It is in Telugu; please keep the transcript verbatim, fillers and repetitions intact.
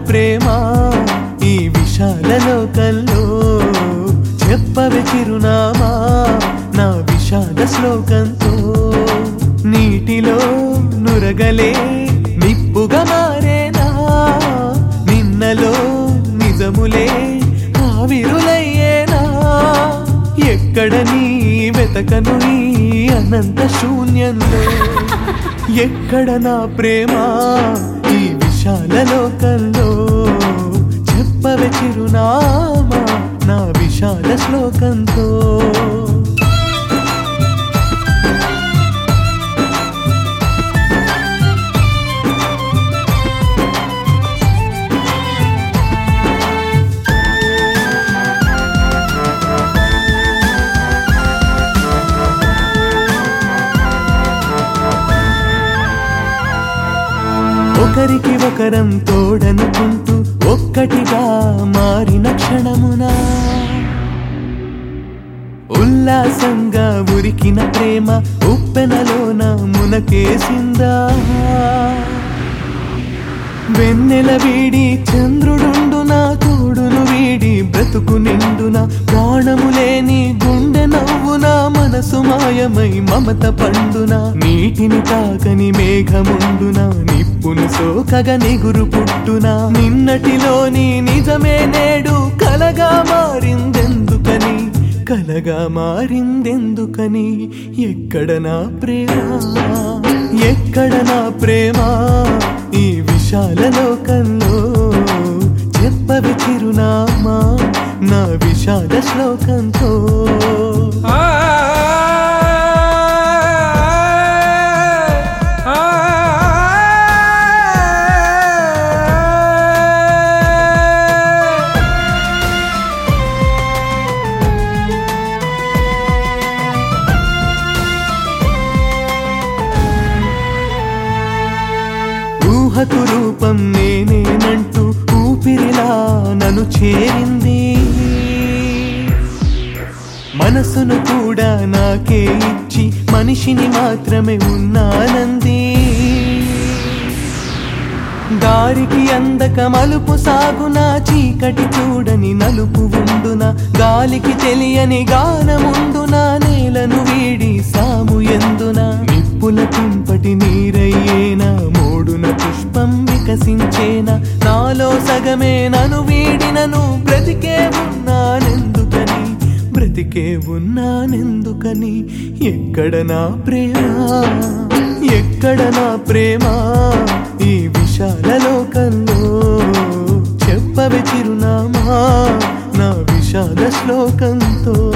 ప్రేమ ఈ విశాల లోకంలో చెప్పవే చిరునామా నా విషాద శ్లోకంతో నీటిలో నురగలే నిప్పుగా మారేనా నిన్నలో నిజములే ఆవిరులయ్యేనా ఎక్కడ నీ వెతకను ఈ అనంత శూన్యంలో ఎక్కడ నా ప్రేమ ఈ విశాల లోకంలో చెప్పవే చిరునామా నా విశాల శ్లోకంతో ఒకరికి ఒకరం తోడనుకుంటూ ఒక్కటిగా మారిన క్షణమున ఉల్లాసంగా ఉరికిన ప్రేమ ఉప్పెనలోన మునకేసిందా వెన్నెల వీడి చంద్రుడుండు నా తోడును వీడి బ్రతుకు నిండున ప్రాణము లేని గుండె నవ్వున మనసు మాయమై మమత పండున నీటిని తాకని మేఘముండున నిప్పును సోకగ నిగురు పుట్టున నిన్నటిలోని నిజమే నేడు కలగా మారిందెందుకని కలగా మారిందెందుకని ఎక్కడ నా ప్రేమ ఎక్కడ నా ప్రేమ ఈ విశాల లోకంలో చెప్పవే చిరునామా నా విషాద శ్లోకంతో ఊహకు రూపం నేనేనంటూ ఊపిరిలా నన్ను చేరింది మనసును కూడా నాకే ఇచ్చి మనిషిని మాత్రమే ఉన్నానంది దారికి అందక మలుపు సాగునా చీకటి చూడని నలుపు ఉండున గాలికి తెలియని గానముండునా నేలను వీడి సాము ఎందున నిప్పుల కుంపటి నీరయ్యేనా మోడున పుష్పం వికసించేనా నాలో సగమే నను వీడినను బ్రతికే ఉన్నానెందుకని బ్రతికే ఉన్నానెందుకని ఎక్కడ నా ప్రేమ ఎక్కడ నా ప్రేమ ఈ విశాల లోకంలో చెప్పవే చిరునామా నా విషాద శ్లోకంతో